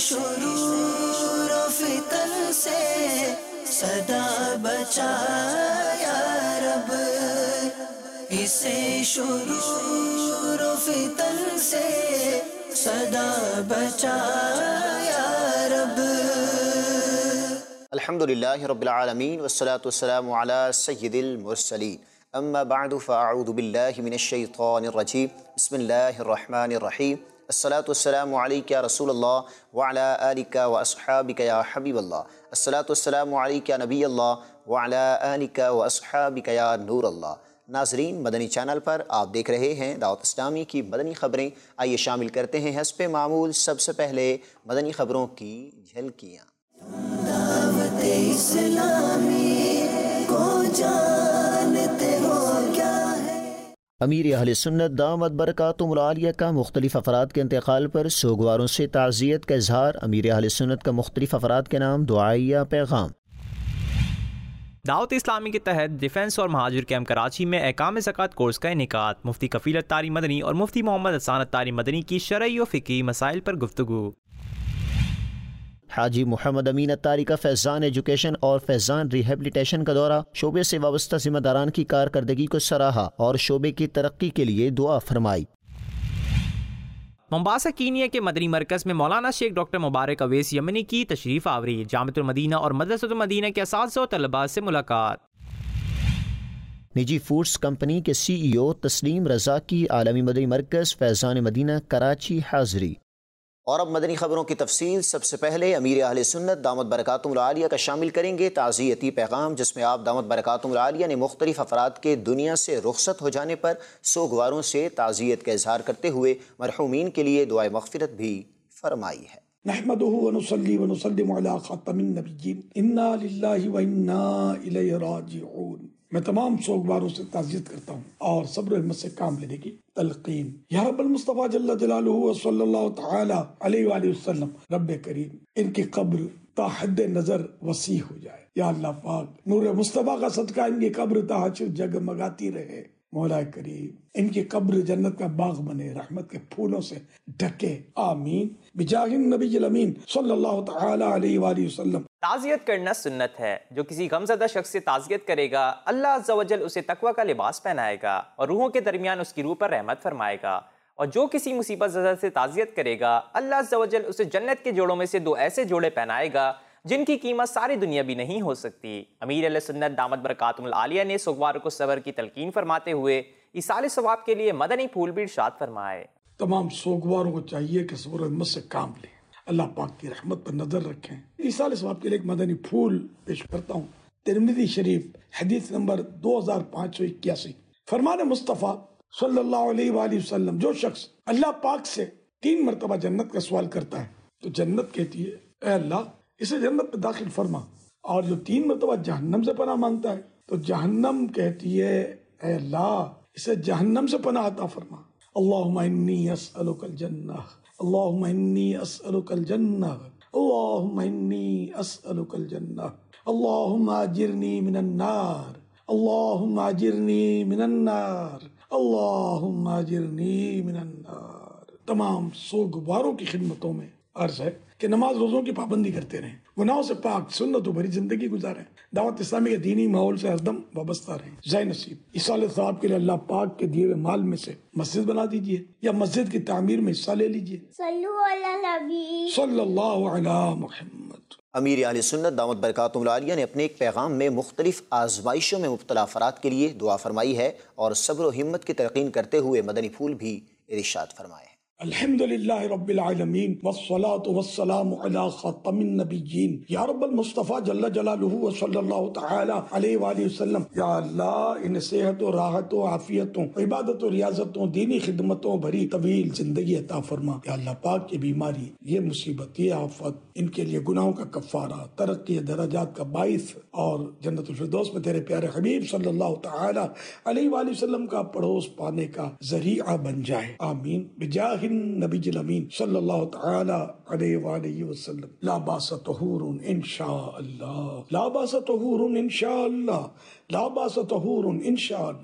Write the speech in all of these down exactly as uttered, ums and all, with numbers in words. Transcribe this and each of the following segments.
شرور و فتن سے صدا بچا یا رب، اسے شرور و فتن سے صدا بچا یا رب۔ الحمدللہ رب العالمین والصلاة والسلام علی سید المرسلین، اما بعد فاعوذ باللہ من الشیطان الرجیم، بسم اللہ الرحمن الرحیم، الصلاة والسلام علیک یا رسول اللہ وعلی آلک واصحابک یا حبیب اللہ، الصلاة والسلام علیک یا نبی اللہ وعلی آلک واصحابک یا نور اللہ۔ ناظرین، مدنی چینل پر آپ دیکھ رہے ہیں دعوت اسلامی کی مدنی خبریں۔ آئیے شامل کرتے ہیں حسب معمول سب سے پہلے مدنی خبروں کی جھلکیاں۔ دعوت اسلامی کو جانتے ہو کیا ہے؟ امیر اہل سنت دامت برکاتہم العالیہ کا مختلف افراد کے انتقال پر سوگواروں سے تعزیت کا اظہار۔ امیر اہل سنت کا مختلف افراد کے نام دعائیہ پیغام۔ دعوت اسلامی کے تحت ڈیفنس اور مہاجر کیمپ کراچی میں احکام زکوٰۃ کورس کا انعقاد۔ مفتی کفیل اتاری مدنی اور مفتی محمد حسان اتاری مدنی کی شرعی و فقہی مسائل پر گفتگو۔ حاجی محمد امین اتاری کا فیضان ایجوکیشن اور فیضان ریہیبلیٹیشن کا دورہ، شعبے سے وابستہ ذمہ داران کی کارکردگی کو سراہا اور شعبے کی ترقی کے لیے دعا فرمائی۔ ممباسا کینیا کے مدنی مرکز میں مولانا شیخ ڈاکٹر مبارک اویس یمنی کی تشریف آوری۔ جامعۃ المدینہ اور مدرسۃ المدینہ کے اساتذہ و طلباء سے ملاقات۔ نجی فوڈز کمپنی کے سی ای او تسلیم رضا کی عالمی مدنی مرکز فیضان مدینہ کراچی حاضری۔ اور اب مدنی خبروں کی تفصیل۔ سب سے پہلے امیر اہل سنت دامت برکاتہم العالیہ کا شامل کریں گے تعزیتی پیغام، جس میں آپ دامت برکاتہم العالیہ نے مختلف افراد کے دنیا سے رخصت ہو جانے پر سوگواروں سے تعزیت کا اظہار کرتے ہوئے مرحومین کے لیے دعائے مغفرت بھی فرمائی ہے۔ نحمدہ ونصلی ونسلم علی خاتم النبیین، انا للہ و انا الیہ راجعون۔ میں تمام سوگواروں سے تعزیت کرتا ہوں اور صبر و ہمت سے کام لینے کی تلقین۔ یا رب المصطفیٰ جل جلالہ و صلی اللہ تعالی علیہ وآلہ وسلم، رب کریم ان کی قبر تا حد نظر وسیع ہو جائے۔ یا اللہ پاک، نور مصطفیٰ کا صدقہ ان کی قبر تا حشر جگمگاتی رہے۔ مولا کریم ان کی قبر جنت کا باغ بنے، رحمت کے پھولوں سے ڈھکے، آمین بجاہ النبی الامین صلی اللہ تعالی علیہ وآلہ وسلم۔ تعزیت کرنا سنت ہے۔ جو کسی غمزدہ شخص سے تعزیت کرے گا، اللہ عز و جل اسے تقوی کا لباس پہنائے گا اور روحوں کے درمیان اس کی روح پر رحمت فرمائے گا۔ اور جو کسی مصیبت زدہ سے تعزیت کرے گا، اللہ عز و جل اسے جنت کے جوڑوں میں سے دو ایسے جوڑے پہنائے گا جن کی قیمت ساری دنیا بھی نہیں ہو سکتی۔ امیر اہل سنت دامت برکاتہم العالیہ نے سوگوار کو صبر کی تلقین فرماتے ہوئے ایصال ثواب کے لیے مدنی پھول بھی ارشاد فرمائے۔ تمام سوگواروں کو چاہیے کہ صبر و ہمت سے کام لیں، اللہ پاک کی رحمت پر نظر رکھیں۔ ایصال ثواب کے لیے ایک مدنی پھول پیش کرتا ہوں۔ ترمذی شریف حدیث نمبر دو ہزار پانچ سو اکیاسی، فرمان مصطفیٰ صلی اللہ علیہ وآلہ وسلم، جو شخص اللہ پاک سے تین مرتبہ جنت کا سوال کرتا ہے تو جنت کہتی ہے اے اللہ اسے جنت پہ داخل فرما، اور جو تین مرتبہ جہنم سے پناہ مانگتا ہے تو جہنم کہتی ہے اے اللہ اسے جہنم سے پناہ عطا فرما۔ اللہم انی اسألک الجنہ، اللہم انی اسألک الجنہ، اللہم انی اسألک الجنہ، اللہم اجرنی من النار، اللہم اجرنی من النار، اللہم اجرنی من النار۔ تمام سوگواروں کی خدمتوں میں عرض ہے کہ نماز روزوں کی پابندی کرتے رہیں، گناہوں سے پاک سنتوں بھری زندگی گزاریں، دعوت اسلامی کے دینی ماحول سے ہردم وابستہ رہیں۔ ذی نصیب ایصال ثواب کے لیے اللہ پاک کے دیے ہوئے مال میں سے مسجد بنا دیجیے یا مسجد کی تعمیر میں حصہ لے لیجیے۔ صلو علی نبی صلی اللہ علی محمد۔ امیر اہل سنت دامت برکاتہم العالیہ نے اپنے ایک پیغام میں مختلف آزمائشوں میں مبتلا افراد کے لیے دعا فرمائی ہے اور صبر و ہمت کی تلقین کرتے ہوئے مدنی پھول بھی ارشاد فرمائے ہیں۔ الحمدللہ رب العالمین والصلاة والسلام علی خاتم النبیین، یا رب المصطفیٰ جل جلالہ وصلی اللہ تعالی علیہ وآلہ وسلم۔ یا اللہ انہیں صحت و راحت و عافیتوں، عبادت و ریاضتوں، دینی خدمتوں بھری طویل زندگی عطا فرما۔ یا اللہ پاک، یہ بیماری، یہ مصیبت، یہ آفت ان کے لیے گناہوں کا کفارہ، ترقی درجات کا باعث اور جنت الفردوس میں تیرے پیارے حبیب صلی اللہ تعالی علیہ وآلہ وسلم کا پڑوس پانے کا ذریعہ بن جائے، آمین بجاہ نبی الامین صلی اللہ تعالی علیہ وآلہ وسلم۔ لا باس طہور انشاء اللہ، لا باس طہور انشاء اللہ، لا باس طہور انشاء اللہ۔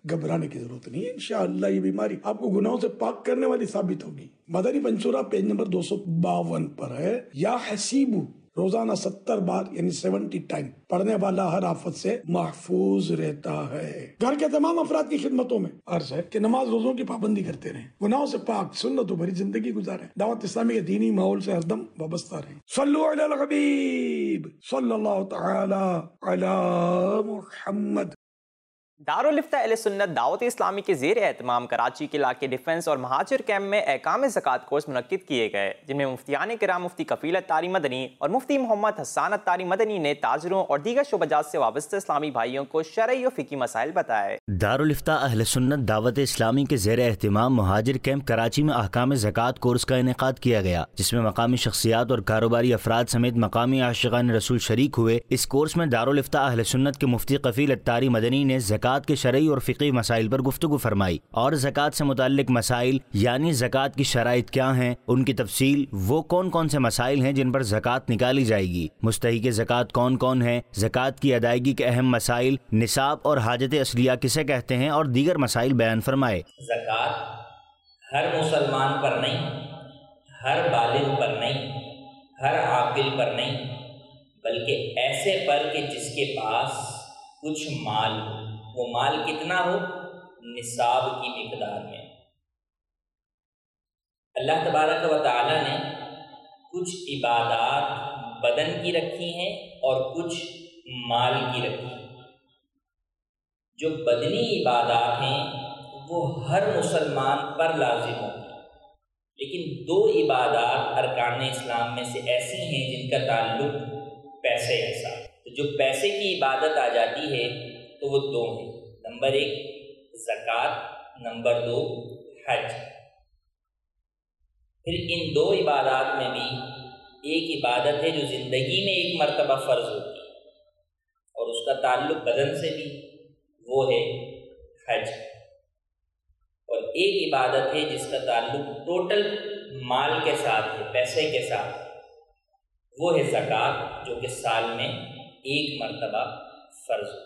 घबराने की जरूरत नहीं है। इंशाअल्लाह ये बीमारी आपको गुनाहों से पाक करने वाली साबित होगी। मदनी मंसूरा पेज नंबर दो सौ बावन पर है, या हसीबू रोजाना सत्तर बार यानी सेवेंटी टाइम पढ़ने वाला हर आफत से महफूज रहता है। घर के तमाम अफराद की खिदमतों में अर्ज है कि नमाज रोजों की पाबंदी करते रहें, गुनाहों से पाक सुन्नतों भरी जिंदगी गुजारें, दावत इस्लामी के दीनी माहौल से हरदम वाबस्ता रहें। सल्लु अलल हबीब सल्लल्लाहु तआला अला मुहम्मद। दारुल इफ्ता अहले सुन्नत दावत इस्लामी के ज़ेर एहतमाम कराची के इलाके डिफेंस और महाजिर कैम्प में अहकाम ज़कात कोर्स मुनक्किद किए गए, जिनमें मुफ्तियान किराम मुफ्ती कफील अत्तारी मदनी और मुफ्ती मोहम्मद हसन अत्तारी मदनी ने ताजरों और दीगर शोबजात से वाबस्ता इस्लामी भाइयों को शरई और फ़िकी मसाइल बताए। दारुल इफ्ता अहले सुन्नत दावत इस्लामी के ज़ेर एहतमाम महाजिर कैम्प कराची में अहकाम ज़कात कोर्स का इनेकाद किया गया, जिसमें मकामी शख्सियात और कारोबारी अफराद समेत मकामी आशिकान रसूल शरीक हुए। इस कोर्स में दारुल इफ्ता अहले सुन्नत के मुफ्ती कफील अत्तारी मदनी ने ज़कात के शरई और फ़िक़ी मसाइल पर गुफ्तगू फरमाई और ज़कात से मुताल्लिक मसाइल यानी ज़कात की शराइत क्या हैं, उनकी तफसील, वो कौन कौन से मसाइल हैं जिन पर ज़कात निकाली जाएगी, मुस्तहिक़ ज़कात कौन कौन है, ज़कात की अदायगी के अहम मसाइल, निसाब और हाजत असलिया किसे कहते हैं और दीगर मसाइल बयान फरमाए। ज़कात हर मुसलमान पर नहीं, हर बालिग पर नहीं, हर आकिल पर नहीं, बल्कि ऐसे पर कि जिसके पास कुछ माल, वो माल कितना हो, निसाब की मिकदार में। अल्लाह तबारक व तआला ने कुछ इबादात बदन की रखी हैं और कुछ माल की रखी हैं। जो बदनी इबादात हैं वो हर मुसलमान पर लाजिम होती, लेकिन दो इबादात अरकान इस्लाम में से ऐसी हैं जिनका ताल्लुक पैसे के साथ। तो जो पैसे की इबादत आ जाती है तो वो दो हैं, नंबर एक ज़कात, नंबर दो हज। फिर इन दो इबादत में भी एक इबादत है जो ज़िंदगी में एक मर्तबा फ़र्ज होती है और उसका ताल्लुक बदन से भी, वो है हज। और एक इबादत है जिसका ताल्लुक टोटल माल के साथ है, पैसे के साथ, वो है ज़कात, जो कि साल में एक मर्तबा फ़र्ज होती है।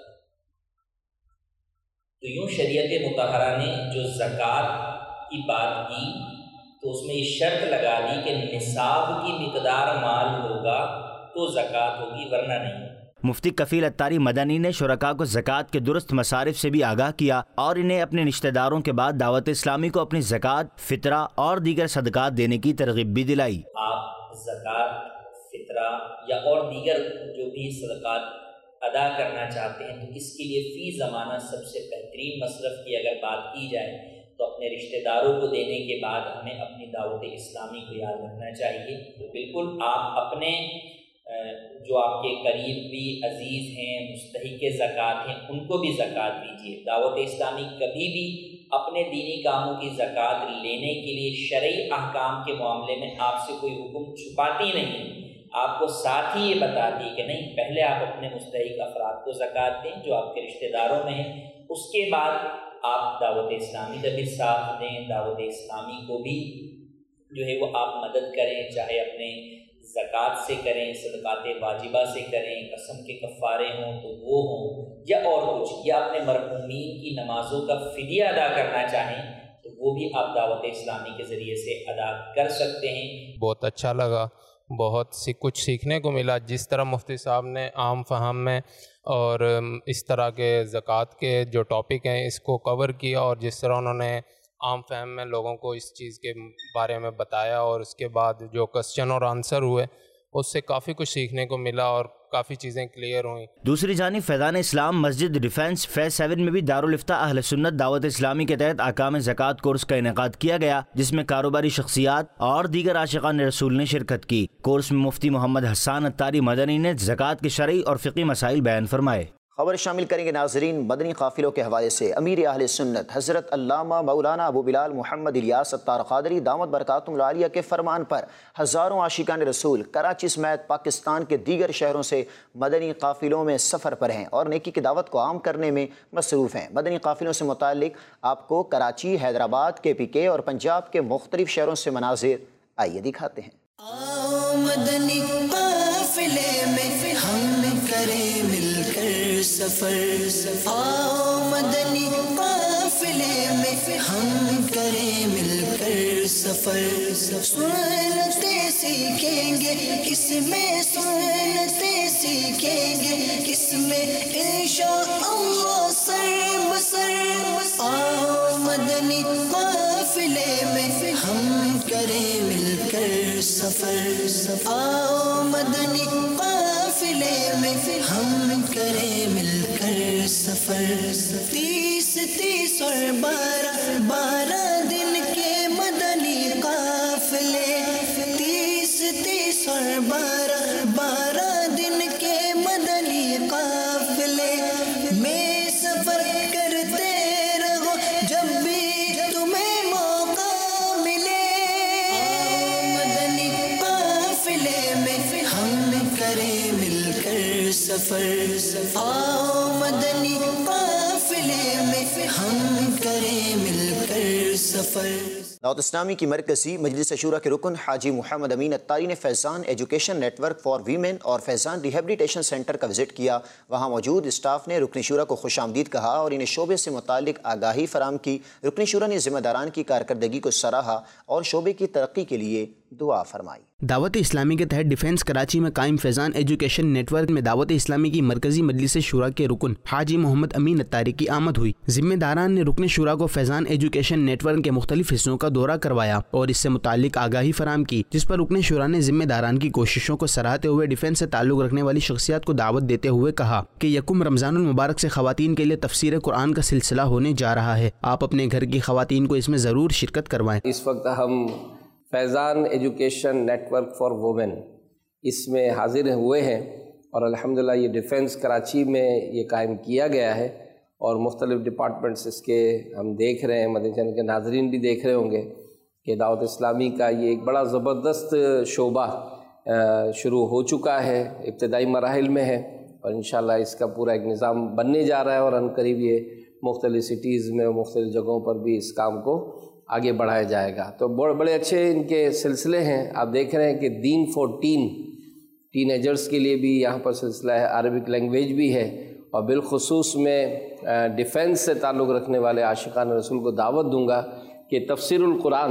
तो यूँ शरीयत मुतहरा ने जो ज़कात की बात की तो उसमें ये शर्त लगा दी कि निसाब की मिकदार माल होगा तो ज़कात होगी, वरना नहीं। मुफ्ती कफील अत्तारी मदनी ने शुरका को ज़कात के दुरुस्त मसारिफ से भी आगाह किया और इन्हें अपने रिश्तेदारों के बाद दावत इस्लामी को अपनी ज़कात, फितरा और दीगर सदक़ात देने की तरग़ीब भी दिलाई। आप ज़कात, फितरा या और दीगर जो भी सदक़ात अदा करना चाहते हैं तो इसके लिए फ़ी ज़माना सबसे बेहतरीन मसरफ़ की अगर बात की जाए तो अपने रिश्तेदारों को देने के बाद हमें अपनी दावत इस्लामी को याद रखना चाहिए। तो बिल्कुल आप अपने जो आपके करीब भी अजीज़ हैं, मुस्तहिक़ ज़कात हैं, उनको भी ज़कात दीजिए। दावत इस्लामी कभी भी अपने दीनी कामों की ज़कात लेने के लिए शरई अहकाम के मामले में आपसे कोई हुक्म छुपाती नहीं, आपको साथ ही ये बताती है कि नहीं, पहले आप अपने मुस्तहिक़ अफराद को ज़कात दें जो आपके रिश्तेदारों में हैं, उसके बाद आप दावत इस्लामी का भी साथ दें, दावत इस्लामी को भी जो है वो आप मदद करें, चाहे अपने ज़कात से करें, सदक़ात वाजिबा से करें, कसम के कफ़ारे हों तो वो हों, या और कुछ, या अपने मरहूमीन की नमाज़ों का फ़िदिया अदा करना चाहें तो वो भी आप दावत इस्लामी के ज़रिए से अदा कर सकते हैं। बहुत अच्छा लगा, बहुत सी कुछ सीखने को मिला। जिस तरह मुफ्ती साहब ने आम फहम में और इस तरह के ज़कात के जो टॉपिक हैं इसको कवर किया और जिस तरह उन्होंने आम फहम में लोगों को इस चीज़ के बारे में बताया और उसके बाद जो क्वेश्चन और आंसर हुए उससे काफ़ी कुछ सीखने को मिला और काफ़ी चीज़ें क्लियर हुई। दूसरी जानिब फैज़ान इस्लाम मस्जिद डिफेंस फेज सेवन में भी दारुल इफ्ता अहले सुन्नत दावत इस्लामी के तहत अहकाम ज़कात कोर्स का इनेकाद किया गया, जिसमें कारोबारी शख्सियात और दीगर आशिकान रसूल ने शिरकत की। कोर्स में मुफ्ती मोहम्मद हसन अत्तारी मदनी ने ज़कात के शरई और फ़िक़ी मसाइल बयान फरमाए। खबर शामिल करेंगे नाजरीन मदनी काफ़िलों के हवाले से। अमीर अहले सुन्नत हज़रत अल्लामा मौलाना अबू बिलाल मोहम्मद इलियास अत्तार क़ादरी दामत बरकातुहुल आलिया के फरमान पर हज़ारों आशिकान रसूल कराची समेत पाकिस्तान के दीगर शहरों से मदनी काफ़िलों में सफ़र पर हैं और नेकी की दावत को आम करने में मसरूफ़ हैं। मदनी काफ़िलों से मुताल्लिक़ आपको कराची, हैदराबाद, के पी के और पंजाब के मुख्तलिफ़ शहरों से मनाज़िर आइए दिखाते हैं। आओ मदनी काफ़िले में हम करें मिलकर سفر آؤ مدنی قافلے میں ہم کریں مل کر سفر سنتے سیکھیں گے اس میں سنتے سیکھیں گے اس میں انشاءاللہ سر بسر آؤ مدنی قافلے میں ہم کریں مل کر سفر آؤ مدنی قافلے میں ہم کریں مل کر سفر تیس تیس اور بارہ بارہ دن کے مدنی قافلے تیس تیس اور بارہ بارہ دن کے مدنی قافلے میں سفر کرتے رہو جب بھی تمہیں موقع ملے آؤ مدنی قافلے میں ہم کریں مل کر سفر آؤ مدنی قافلے میں ہم کریں مل کر سفر۔ دعوت اسلامی کی مرکزی مجلس شورا کے رکن حاجی محمد امین اتاری نے Faizan education network for women اور فیضان ریہیبلیٹیشن سینٹر کا وزٹ کیا۔ وہاں موجود اسٹاف نے رکن شورا کو خوش آمدید کہا اور انہیں شعبے سے متعلق آگاہی فراہم کی۔ رکن شورا نے ذمہ داران کی کارکردگی کو سراہا اور شعبے کی ترقی کے لیے دعا فرمائی۔ دعوت اسلامی کے تحت ڈیفنس کراچی میں قائم فیضان ایجوکیشن نیٹ ورک میں دعوت اسلامی کی مرکزی مجلس شورا کے رکن حاجی محمد امین اتاری کی آمد ہوئی۔ ذمہ داران نے رکن شورا کو فیضان ایجوکیشن نیٹ ورک کے مختلف حصوں کا دورہ کروایا اور اس سے متعلق آگاہی فراہم کی، جس پر رکن شورا نے ذمہ داران کی کوششوں کو سراہتے ہوئے ڈیفنس سے تعلق رکھنے والی شخصیات کو دعوت دیتے ہوئے کہا کہ یکم رمضان المبارک سے خواتین کے لیے تفسیر قرآن کا سلسلہ ہونے جا رہا ہے، آپ اپنے گھر کی خواتین کو اس میں ضرور شرکت کروائیں۔ اس وقت ہم Faizan education network for women اس میں حاضر ہوئے ہیں اور الحمدللہ یہ ڈیفنس کراچی میں یہ قائم کیا گیا ہے اور مختلف ڈپارٹمنٹس اس کے ہم دیکھ رہے ہیں، مدنی چینل کے ناظرین بھی دیکھ رہے ہوں گے کہ دعوت اسلامی کا یہ ایک بڑا زبردست شعبہ شروع ہو چکا ہے، ابتدائی مراحل میں ہے اور انشاءاللہ اس کا پورا ایک نظام بننے جا رہا ہے اور ان قریب یہ مختلف سٹیز میں اور مختلف جگہوں پر بھی اس کام کو آگے بڑھایا جائے گا۔ تو بڑے اچھے ان کے سلسلے ہیں، آپ دیکھ رہے ہیں کہ دین فور ٹین ٹین ایجرز کے لیے بھی یہاں پر سلسلہ ہے، عربک لینگویج بھی ہے اور بالخصوص میں ڈیفنس سے تعلق رکھنے والے عاشقان رسول کو دعوت دوں گا کہ تفسیر القرآن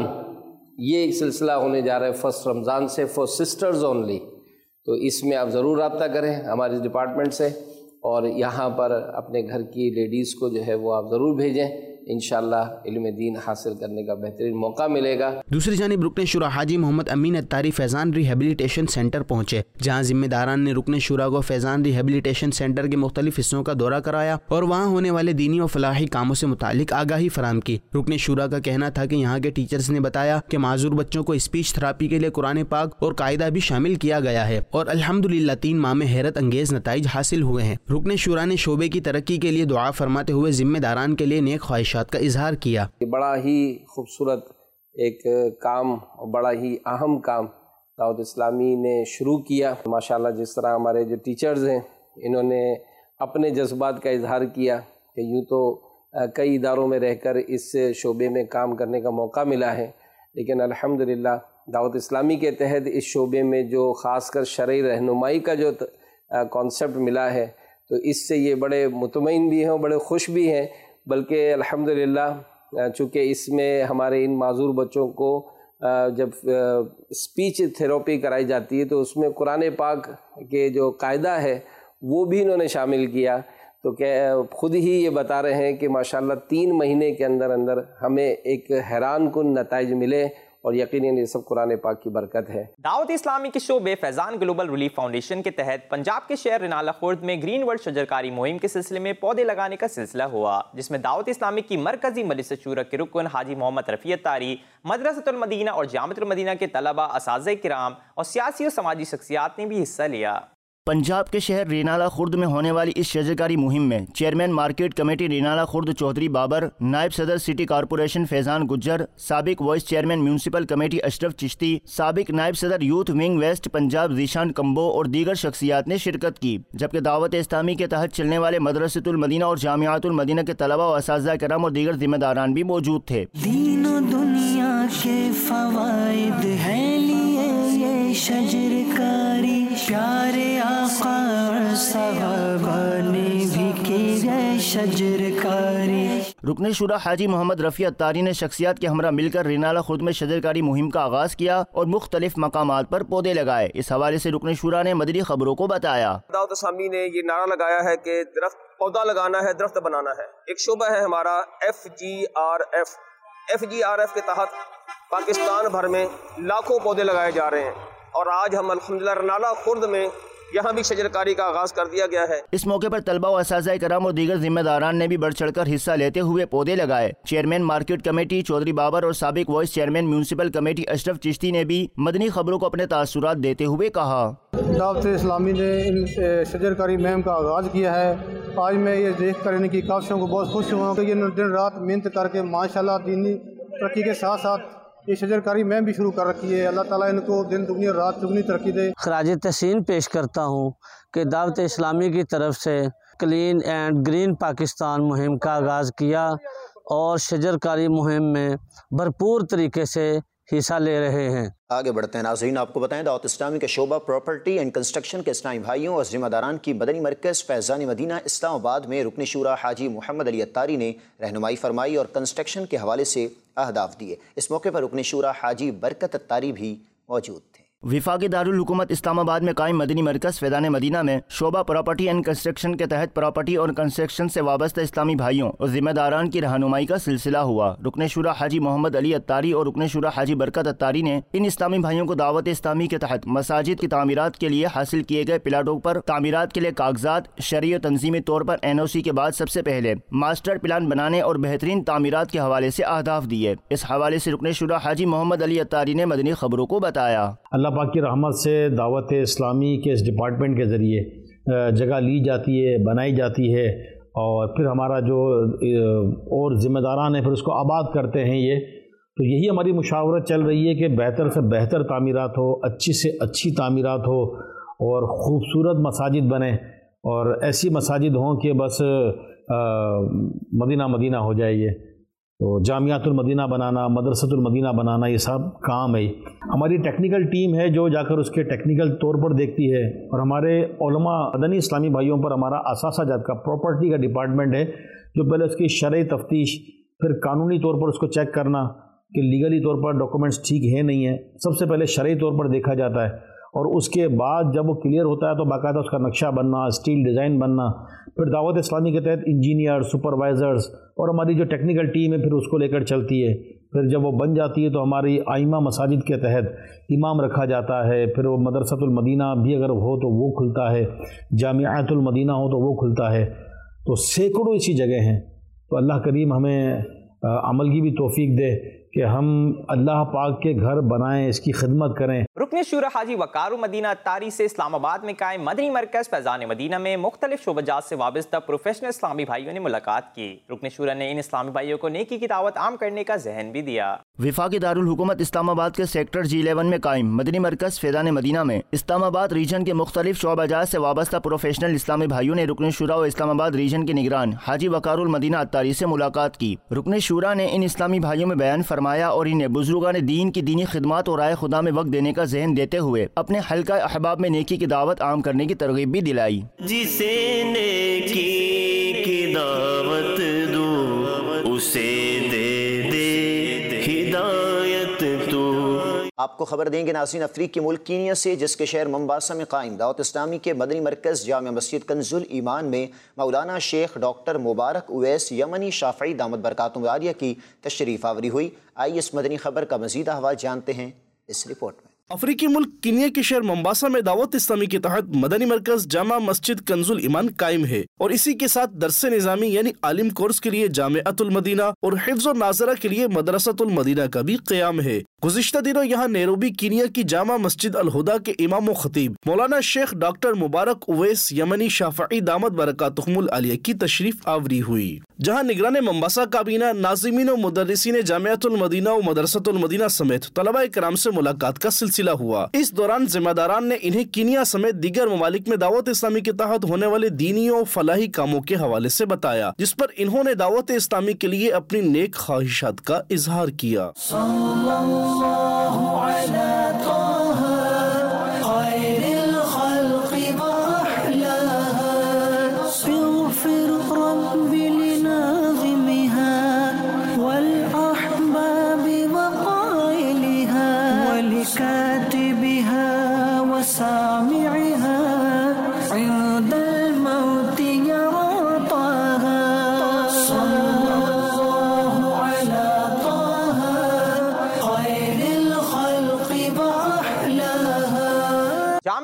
یہ ایک سلسلہ ہونے جا رہا ہے فرسٹ رمضان سے فور سسٹرز اونلی، تو اس میں آپ ضرور رابطہ کریں ہمارے ڈپارٹمنٹ سے اور یہاں پر اپنے گھر کی لیڈیز کو جو ہے وہ آپ ضرور بھیجیں، انشاءاللہ علم دین حاصل کرنے کا بہترین موقع ملے گا۔ دوسری جانب رکن شورا حاجی محمد امین اتاری فیضان ریہیبلیٹیشن سینٹر پہنچے، جہاں ذمہ داران نے رکن شورا کو فیضان ریہیبلیٹیشن سینٹر کے مختلف حصوں کا دورہ کرایا اور وہاں ہونے والے دینی و فلاحی کاموں سے متعلق آگاہی فراہم کی۔ رکن شورا کا کہنا تھا کہ یہاں کے ٹیچرز نے بتایا کہ معذور بچوں کو اسپیچ تھراپی کے لیے قرآن پاک اور قاعدہ بھی شامل کیا گیا ہے اور الحمدللہ تین ماہ میں حیرت انگیز نتائج حاصل ہوئے ہیں۔ رکن شورا نے شعبے کی ترقی کے لیے دعا فرماتے ہوئے ذمہ داران کے لیے نیک خواہشات کا اظہار کیا۔ یہ بڑا ہی خوبصورت ایک کام اور بڑا ہی اہم کام دعوت اسلامی نے شروع کیا۔ ماشاءاللہ جس طرح ہمارے جو ٹیچرز ہیں انہوں نے اپنے جذبات کا اظہار کیا کہ یوں تو کئی اداروں میں رہ کر اس شعبے میں کام کرنے کا موقع ملا ہے، لیکن الحمدللہ دعوت اسلامی کے تحت اس شعبے میں جو خاص کر شرعی رہنمائی کا جو کانسیپٹ ملا ہے تو اس سے یہ بڑے مطمئن بھی ہیں اور بڑے خوش بھی ہیں، بلکہ الحمدللہ چونکہ اس میں ہمارے ان معذور بچوں کو جب اسپیچ تھراپی کرائی جاتی ہے تو اس میں قرآن پاک کے جو قاعدہ ہے وہ بھی انہوں نے شامل کیا، تو کہ خود ہی یہ بتا رہے ہیں کہ ماشاءاللہ تین مہینے کے اندر اندر ہمیں ایک حیران کن نتائج ملے اور یقیناً یہ سب قرآن پاک کی برکت ہے۔ دعوت اسلامی کے شعبے فیضان گلوبل ریلیف فاؤنڈیشن کے تحت پنجاب کے شہر رینالہ خورد میں گرین ورلڈ شجرکاری مہم کے سلسلے میں پودے لگانے کا سلسلہ ہوا، جس میں دعوت اسلامی کی مرکزی مجلس شورا کے رکن حاجی محمد رفیع اتاری، مدرسۃ المدینہ اور جامعۃ المدینہ کے طلباء، اساتذہ کرام اور سیاسی اور سماجی شخصیات نے بھی حصہ لیا۔ پنجاب کے شہر رینالہ خورد میں ہونے والی اس شجرکاری مہم میں chairman market committee Renala Khurd Chaudhry Babar, نائب صدر سٹی کارپوریشن فیضان گجر، سابق vice chairman municipal committee Ashraf Chishti, سابق نائب صدر youth wing west Punjab Zeeshan Kamboh اور دیگر شخصیات نے شرکت کی، جبکہ دعوت اسلامی کے تحت چلنے والے مدرسۃ المدینہ اور جامعۃ المدینہ کے طلباء و اساتذہ کرام اور دیگر ذمہ داران بھی موجود تھے۔ دین و دنیا کے فوائد ہیں لیے یہ شجرکاری، پیارے آقا اور صحابہ نے بھی है शजरकारी। रुकन शुरा हाजी मोहम्मद रफ़ी अत्तारी ने शख्सियात के हमरा मिलकर रिनाला खुर्द में शजरकारी मुहिम का आगाज किया और मुख्तलिफ मकामात पर पौधे लगाए। इस हवाले से रुकन शुरा ने मदनी खबरों को बताया। दाऊद इस्लामी ने ये नारा लगाया है कि दरख्त पौधा लगाना है, दरख्त बनाना है। एक शोबा है हमारा F G R F. F G R F के तहत पाकिस्तान भर में लाखों पौधे लगाए जा रहे हैं और आज हम अल्हम्दुलिल्लाह रनाला खुर्द में यहाँ भी शजरकारी का आगाज कर दिया गया है। इस मौके पर तलबा व असातिज़ा कराम और दीगर जिम्मेदारान ने भी बढ़ चढ़ कर हिस्सा लेते हुए पौधे लगाए। Chairman market committee Chaudhry Babar और साबिक vice chairman municipal committee Ashraf Chishti ने भी मदनी खबरों को अपने तासुरात देते हुए कहा। दावत इस्लामी ने इन शजरकारी मुहिम का आगाज़ किया है। आज मैं ये देख कर इनकी काविशों को बहुत खुश हुआ कि ये दिन रात मेहनत करके माशाल्लाह दीनी तरक्की के साथ साथ ये शजरकारी मुहिम भी शुरू कर रखी है। अल्लाह ताला इनको दिन दुगनी और रात दुगनी तरक्की दे। खराज तहसीन पेश करता हूँ कि दावत इस्लामी की तरफ से क्लीन एंड ग्रीन पाकिस्तान मुहिम का आगाज़ किया और शजरकारी मुहिम में भरपूर तरीके से हिस्सा ले रहे हैं। आगे बढ़ते हैं नाज़रीन, आपको बताएं दावत इस्लामी के शोबा प्रॉपर्टी एंड कंस्ट्रक्शन के इस्लामी भाइयों और ज़िम्मेदारान की मदनी मरकज़ फैज़ान मदीना इस्लामाबाद में रुकन शुरा हाजी मोहम्मद अली अत्तारी ने रहनुमाई फरमाई और कंस्ट्रक्शन के हवाले से अहदाफ दिए। इस मौके पर रुकन शुरा हाजी बरकत अत्तारी भी मौजूद थे। विफाकी दारुल हुकूमत इस्लामाबाद में कायम मदनी मरकज़ फैज़ान मदीना में शोबा प्रॉपर्टी एंड कंस्ट्रक्शन के तहत प्रॉपर्टी और कंस्ट्रक्शन से वाबस्ता इस्लामी भाइयों और जिम्मेदारान की रहनुमाई का सिलसिला हुआ। रुकन शुरा हाजी मोहम्मद अली अत्तारी और रुकन शुरा हाजी बरकत अत्तारी ने इन इस्लामी भाइयों को दावत इस्लामी के तहत मसाजिद की तामीरात के लिए हासिल किए गए प्लाटों पर तामीरात के लिए कागजात शरई और तंजीमी तौर पर एन ओ सी के बाद सबसे पहले मास्टर प्लान बनाने और बेहतरीन तामीरात के हवाले से अहदाफ दिए। इस हवाले से रुकन शुरा हाजी मोहम्मद अली अत्तारी ने मदनी खबरों को बताया। अल्लाह पाक की रहमत से दावत इस्लामी के इस डिपार्टमेंट के ज़रिए जगह ली जाती है, बनाई जाती है और फिर हमारा जो और ज़िम्मेदारान है फिर उसको आबाद करते हैं। ये तो यही हमारी मुशावरत चल रही है कि बेहतर से बेहतर तामीरात हो, अच्छी से अच्छी तामीरात हो और ख़ूबसूरत मसाजिद बने और ऐसी मसाजिद हों कि बस आ, मदीना मदीना हो जाए। ये तो जामियातुल मदीना बनाना, मदरसतुल मदीना बनाना, ये सब काम है। हमारी टेक्निकल टीम है जो जाकर उसके टेक्निकल तौर पर देखती है और हमारे उलमा मदनी इस्लामी भाइयों पर हमारा असासा जात का प्रॉपर्टी का डिपार्टमेंट है जो पहले उसकी शरई तफ्तीश, फिर कानूनी तौर पर उसको चेक करना कि लीगली तौर पर डॉक्यूमेंट्स ठीक है नहीं है। सबसे पहले शरई तौर पर देखा जाता है और उसके बाद जब वो क्लियर होता है तो बाकायदा उसका नक्शा बनना, स्टील डिज़ाइन बनना, फिर दावत इस्लामी के तहत इंजीनियर, सुपरवाइज़र्स और हमारी जो टेक्निकल टीम है फिर उसको लेकर चलती है। फिर जब वो बन जाती है तो हमारी आइमा मसाजिद के तहत इमाम रखा जाता है। फिर वो मदरसतुल मदीना भी अगर हो तो वो खुलता है, जामियातुल मदीना हो तो वो खुलता है। तो सैकड़ों ऐसी जगह हैं। तो अल्लाह करीम हमें अमल की भी तौफीक दे कि हम अल्लाह पाक के घर बनाएं, इसकी खिदमत करें। रुकन शुरा हाजी वकारुल मदीना अत्तारी से इस्लामाबाद में कायम मदनी मरकज़ फैज़ान मदीना में मुख्तलिफ शोबजात से वाबस्ता प्रोफेशनल इस्लामी भाइयों ने मुलाकात की। रुकन शुरा ने इन इस्लामी भाइयों को नेकी की दावत आम करने का जहन भी दिया। विफाकी दारुल हुकूमत इस्लामाबाद के सेक्टर जी इलेवन में कायम मदनी मरकज़ फैज़ान मदीना में इस्लामाबाद रीजन के मुख्तलिफ शोबजात से वाबस्ता प्रोफेशनल इस्लामी भाइयों ने रुकन शुरा व इस्लामाबाद रीजन के निगरान हाजी वकारुल मदीना अत्तारी से मुलाकात की। रुकन शुरा ने इन इस्लामी भाइयों में बयान फरमाया और इन्हें बुजुर्गान दीन की दीनी खिदमत और राय खुदा में वक्त देने का जहन देते हुए अपने हल्का अहबाब में नेकी की दावत आम करने की तरगीब भी दिलाई। जिसे नेकी की दावत दूं उसे दे दे हिदायत तू। आपको खबर देंगे नाज़रीन अफ्रीकी मुल्क कीनिया से, जिसके शहर मोम्बासा में कायम दावत इस्लामी के मदनी मरकज़ जामिया मस्जिद कंजुल ईमान में मौलाना Sheikh doctor Mubarak Uwais Yamani Shafai दामद बरकातुहु वालिया की तशरीफ़ आवरी हुई। आइए इस मदनी खबर का मज़ीद अहवाल जानते हैं इस रिपोर्ट में। अफ्रीकी मुल्क कीनिया के शहर मोम्बासा में दावत इस्लामी के तहत मदनी मरकज जामा मस्जिद कंजुल ईमान कायम है और इसी के साथ दरसे निज़ामी यानी आलिम कोर्स के लिए जामियातुल मदीना और हिफ्ज़ और नाज़रा के लिए मदरसतुल मदीना का भी क़याम है। गुज़िश्ता दिनों यहाँ नैरोबी कीनिया की जामा मस्जिद अल हुदा के इमाम व खतीब मौलाना Sheikh doctor Mubarak Uwais Yamani Shafai दामद बरकातुहुमुल आलिया की तशरीफ आवरी हुई, जहाँ निगरान मोम्बासा काबीना, नाज़िमीन व मुदर्रिसीन जामियातुल मदीना व मदरसतुल मदीना समेत तलबा कराम से मुलाकात का सिलसिला हुआ। इस दौरान जिम्मेदारान ने इन्हें कीनिया समेत दीगर ममालिक में दावत इस्लामी के तहत होने वाले दीनी और फलाही कामों के हवाले से बताया, जिस पर इन्होंने दावत इस्लामी के लिए अपनी नेक ख्वाहिशात का इजहार किया।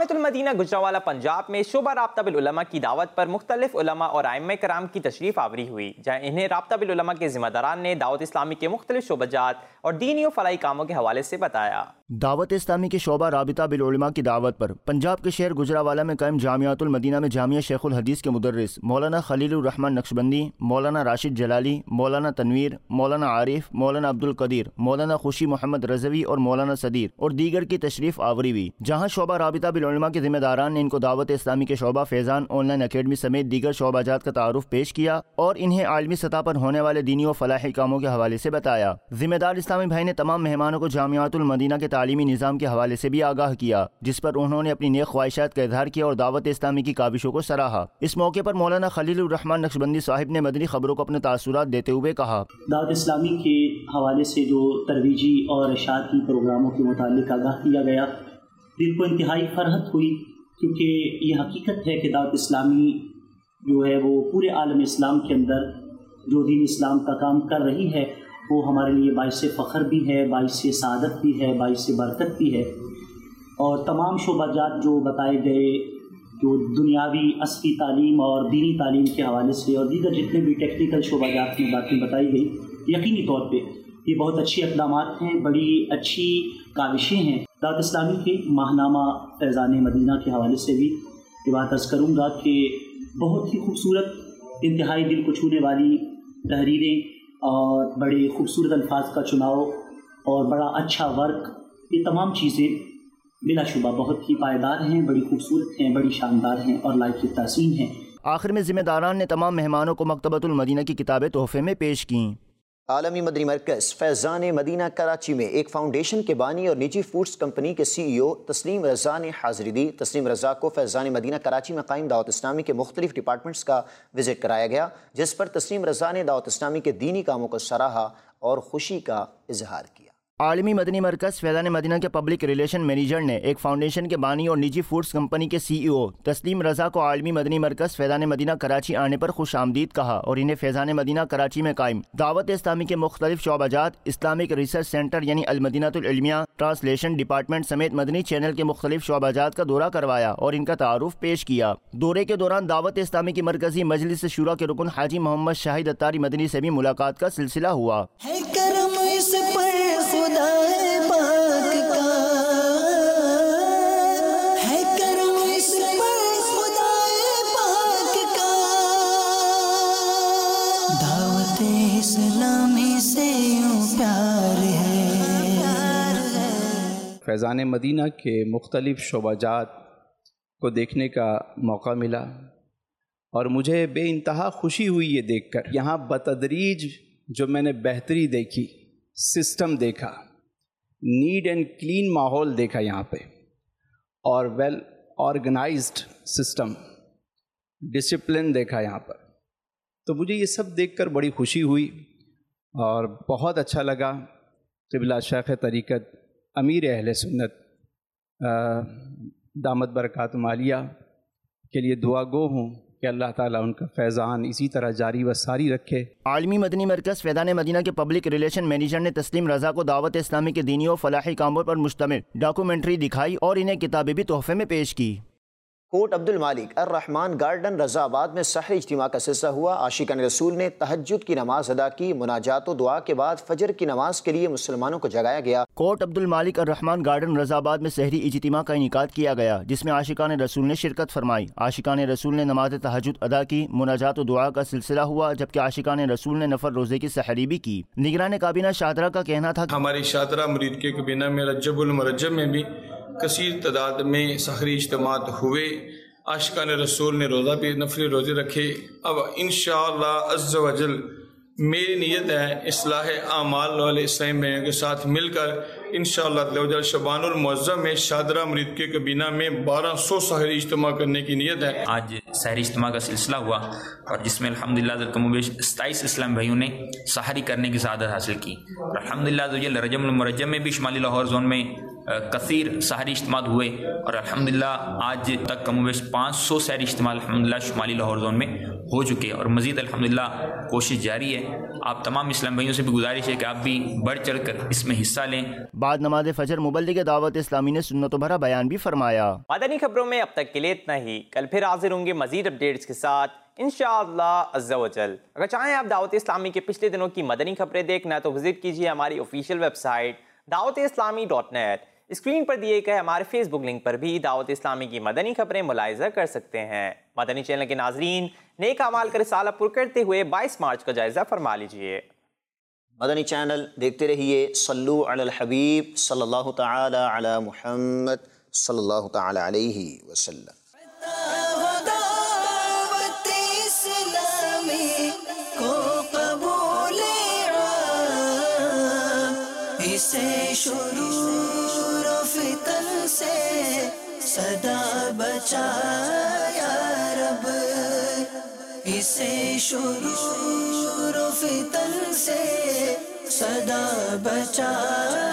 جامعۃ المدینہ گجرانوالہ پنجاب میں شعبہ رابطہ بالعلماء کی دعوت پر مختلف علماء اور ائمہ کرام کی تشریف آوری ہوئی، جہاں انہیں رابطہ بالعلماء کے ذمہ داران نے دعوت اسلامی کے مختلف شعبہ جات اور دینی و فلاحی کاموں کے حوالے سے بتایا۔ دعوت اسلامی کے شعبہ رابطہ بالعلماء کی دعوت پر پنجاب کے شہر گجرانوالہ میں قائم جامعۃ المدینہ میں جامعہ شیخ الحدیث کے مدرس مولانا خلیل الرحمن نقشبندی، مولانا راشد جلالی، مولانا تنویر، مولانا عارف، مولانا عبدالقدیر، مولانا خوشی محمد رضوی اور مولانا صدیر اور دیگر کی تشریف آوری ہوئی، جہاں شعبہ رابطہ بالعلماء کے ذمہ داران نے ان کو دعوت اسلامی کے شعبہ فیضان آن لائن اکیڈمی سمیت دیگر شعبہ جات کا تعارف پیش کیا اور انہیں عالمی سطح پر ہونے والے دینی و فلاحی کاموں کے حوالے سے بتایا۔ ذمہ دار اسلامی بھائی نے تمام مہمانوں کو جامعۃ المدینہ کے تعلیمی نظام کے حوالے سے بھی آگاہ کیا، جس پر انہوں نے اپنی نیک خواہشات کا اظہار کیا اور دعوت اسلامی کی کاوشوں کو سراہا۔ اس موقع پر مولانا خلیل الرحمن نقشبندی صاحب نے مدنی خبروں کو اپنے تاثرات دیتے ہوئے کہا، دعوت اسلامی کے حوالے سے جو ترویجی اور اشاعتی پروگراموں کے متعلق آگاہ کیا گیا، دل کو انتہائی فرحت ہوئی، کیونکہ یہ حقیقت ہے کہ دعوت اسلامی جو ہے وہ پورے عالم اسلام کے اندر جو دین اسلام کا کام کر رہی ہے وہ ہمارے لیے باعث فخر بھی ہے، باعث سعادت بھی ہے، باعث برکت بھی ہے۔ اور تمام شعبہ جات جو بتائے گئے، جو دنیاوی عصری تعلیم اور دینی تعلیم کے حوالے سے اور دیگر جتنے بھی ٹیکنیکل شعبہ جات کی باتیں بتائی گئی، یقینی طور پہ یہ بہت اچھے اقدامات ہیں، بڑی اچھی کاوشیں ہیں۔ دعوت اسلامی کے ماہنامہ فیضان مدینہ کے حوالے سے بھی یہ بات عرض کروں گا کہ بہت ہی خوبصورت، انتہائی دل کو چھونے والی تحریریں اور بڑے خوبصورت الفاظ کا چناؤ اور بڑا اچھا ورک، یہ تمام چیزیں بلا شبہ بہت ہی پائیدار ہیں، بڑی خوبصورت ہیں، بڑی شاندار ہیں اور لائق تحسین ہیں۔ آخر میں ذمہ داران نے تمام مہمانوں کو مکتبۃ المدینہ کی کتابیں تحفے میں پیش کیں۔ عالمی مدنی مرکز فیضان مدینہ کراچی میں ایک فاؤنڈیشن کے بانی اور نجی فوڈز کمپنی کے سی ای او تسلیم رضا نے حاضری دی۔ تسلیم رضا کو فیضان مدینہ کراچی میں قائم دعوت اسلامی کے مختلف ڈپارٹمنٹس کا وزٹ کرایا گیا، جس پر تسلیم رضا نے دعوت اسلامی کے دینی کاموں کو سراہا اور خوشی کا اظہار کیا۔ عالمی مدنی مرکز فیضان مدینہ کے پبلک ریلیشن مینیجر نے ایک فاؤنڈیشن کے بانی اور نجی فوڈز کمپنی کے سی ای او تسلیم رضا کو عالمی مدنی مرکز فیضان مدینہ کراچی آنے پر خوش آمدید کہا اور انہیں فیضان مدینہ کراچی میں قائم دعوت اسلامی کے مختلف شعبہ جات، اسلامک ریسرچ سینٹر یعنی المدینہ العلمیہ، ٹرانسلیشن ڈپارٹمنٹ سمیت مدنی چینل کے مختلف شعبہ جات کا دورہ کروایا اور ان کا تعارف پیش کیا۔ دورے کے دوران دعوت اسلامی کی مرکزی مجلس شورا کے رکن حاجی محمد شاہد اتاری مدنی سے بھی ملاقات کا سلسلہ ہوا۔ فیضان مدینہ کے مختلف شعبہ جات کو دیکھنے کا موقع ملا اور مجھے بے انتہا خوشی ہوئی یہ دیکھ کر۔ یہاں بتدریج جو میں نے بہتری دیکھی، سسٹم دیکھا، نیٹ اینڈ کلین ماحول دیکھا یہاں پہ، اور ویل آرگنائزڈ سسٹم، ڈسپلن دیکھا یہاں پر، تو مجھے یہ سب دیکھ کر بڑی خوشی ہوئی اور بہت اچھا لگا۔ قبلہ شیخ طریقت امیر اہل سنت دامت برکاتہم عالیہ کے لیے دعا گو ہوں کہ اللہ تعالیٰ ان کا فیضان اسی طرح جاری و ساری رکھے۔ عالمی مدنی مرکز فیضان مدینہ کے پبلک ریلیشن مینیجر نے تسلیم رضا کو دعوت اسلامی کے دینی و فلاحی کاموں پر مشتمل ڈاکومنٹری دکھائی اور انہیں کتابیں بھی تحفے میں پیش کی۔ کوٹ عبد المالک الرحمن گارڈن رضا آباد میں سحری اجتماع کا سلسلہ ہوا۔ عاشقان رسول نے تہجد کی نماز ادا کی۔ مناجات و دعا کے بعد فجر کی نماز کے لیے مسلمانوں کو جگایا گیا۔ کوٹ عبد المالک الرحمن گارڈن رضا آباد میں سحری اجتماع کا انعقاد کیا گیا، جس میں عاشقان رسول نے شرکت فرمائی۔ عاشقان رسول نے نماز تہجد ادا کی، مناجات و دعا کا سلسلہ ہوا، جبکہ عاشقان رسول نے نفل روزے کی سحری بھی کی۔ نگران کابینہ شاہدرہ کا کہنا تھا ہماری شاہدرہ مرید کے کابینہ میں رجب المرجب میں بھی کثیر تعداد میں سحری اجتماعات ہوئے۔ عاشقان رسول نے روزہ بھی نفلی روزے رکھے۔ اب انشاءاللہ عز و جل میری نیت ہے اصلاح اعمال والے اسلامی بھائیوں کے ساتھ مل کر انشاءاللہ شبان المعظم میں شاہدرہ مرید کے کابینہ میں بارہ سو سحری اجتماع کرنے کی نیت ہے۔ آج سحری اجتماع کا سلسلہ ہوا اور جس میں الحمدللہ کم و بیش ستائیس اسلام بھائیوں نے سحری کرنے کی سعادت حاصل کی اور الحمدللہ رجب المرجب میں بھی شمالی لاہور زون میں کثیر سحری اجتماع ہوئے اور الحمدللہ آج تک کم و بیش پانچ سو سحری اجتماع الحمدللہ شمالی لاہور زون میں ہو چکے اور مزید الحمدللہ کوشش جاری ہے۔ آپ تمام اسلام بھائیوں سے بھی گزارش ہے کہ آپ بھی بڑھ چڑھ کر اس میں حصہ لیں۔ بعد نماز فجر مبلغ دعوت اسلامی نے سنت و بھرا بیان بھی فرمایا۔ مدنی خبروں میں اب تک کے لیے اتنا ہی، کل پھر حاضر ہوں گے مزید اپڈیٹس کے ساتھ انشاءاللہ عز و جل۔ اگر چاہیں آپ دعوت اسلامی کے پچھلے دنوں کی مدنی خبریں دیکھنا تو وزٹ کیجیے ہماری آفیشیل ویب سائٹ دعوت اسلامی ڈاٹ نیٹ۔ اسکرین پر دیے گئے ہمارے فیس بک لنک پر بھی دعوت اسلامی کی مدنی خبریں ملاحظہ کر سکتے ہیں۔ مدنی چینل کے ناظرین نیک اعمال کا رسالہ پر کرتے ہوئے بائیس مارچ کا جائزہ فرما لیجئے۔ مدنی چینل دیکھتے رہیے۔ صلو علی الحبیب صلی اللہ تعالی علی محمد صلی اللہ تعالی علیہ وسلم۔ اسے شرور و فتن سے صدا بچا یا رب، اسے شرور و فتن سے صدا بچا